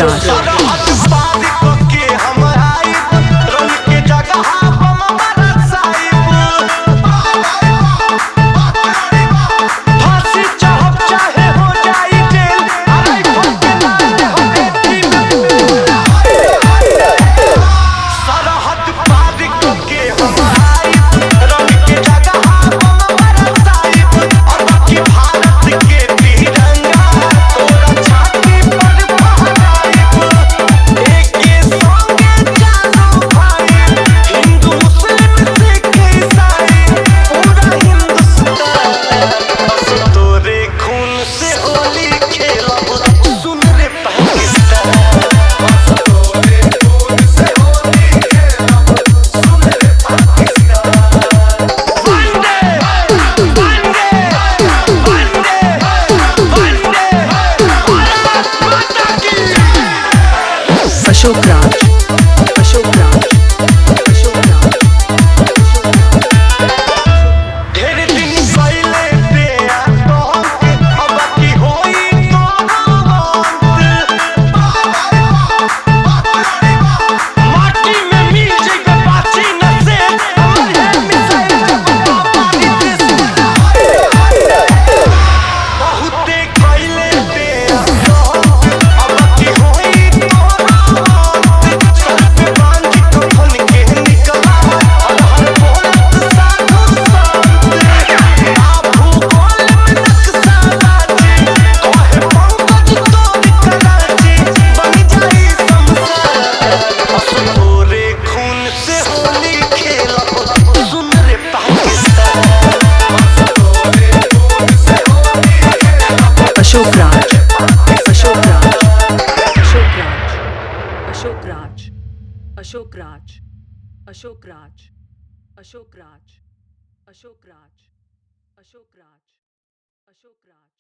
अशोक राज, अशोक राज, अशोक राज। ढेर दिन पहले ते अब की होई तो माटी में मिल जाइबे बाची न से हमर है मिसाइल बहुते पहले ते अब की होई तो सर पे बांध के कफन के निकला और हर बोलत साधु संत आप भूगोल में नक्शा बाजी कहे पंकज तोरी कराची बन जाई शमशान तोरे खून से होली खेलब सुन रे पाकिस्तान अशोक राज, अशोक राज, अशोक राज, अशोक राज, अशोक राज, अशोक राज, अशोक राज, अशोक राज, अशोक राज, अशोक राज।